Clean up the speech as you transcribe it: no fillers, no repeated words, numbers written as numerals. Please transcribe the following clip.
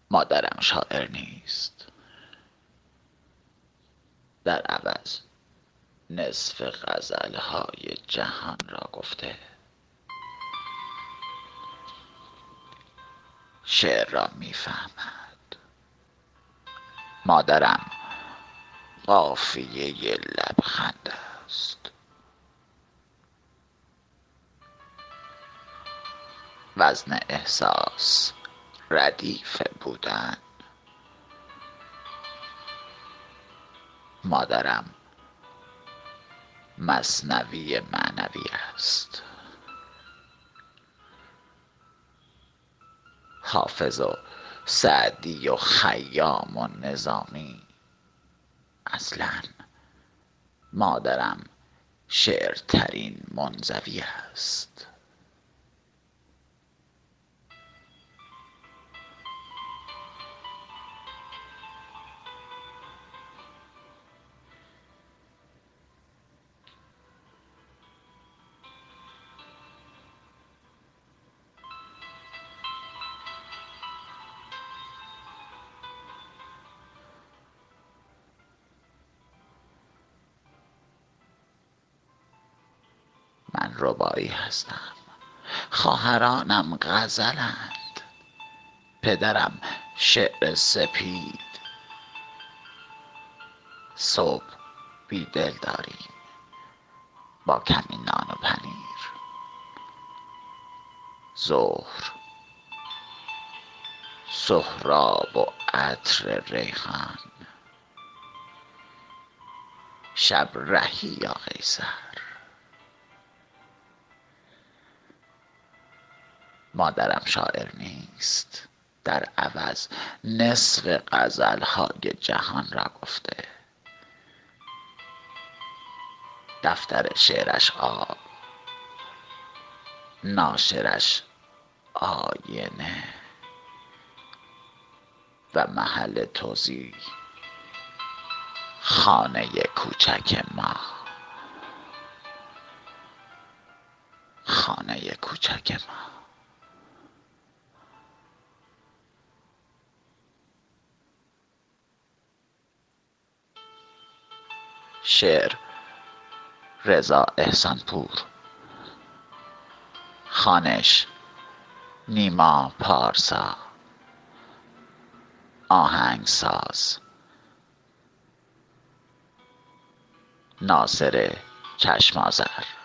مادرم شاعر نیست، در عوض نصف غزلهای جهان را گفته. شعر را میفهمد. مادرم قافیه لبخند است. وزن احساس ردیف بودن. مادرم مثنوی معنوی است. حافظ و سعدی و خیام و نظامی. اصلا مادرم شعرترین منزوی است. من ربایی هستم، خواهرانم غزلند، پدرم شعر سپید. صبح بیدل داریم با کمی نان و پنیر. ظهر سهراب و عطر ریحان. شب رهی یا قیصر. مادرم شاعر نیست، در عوض نصف غزلهای جهان را گفته. دفتر شعرش آب، ناشرش آینه و محل توزیع خانه کوچک ما. خانه کوچک ما. شعر رضا احسانپور. خوانش نیما پارسا. آهنگساز ناصر چشم‌آذر.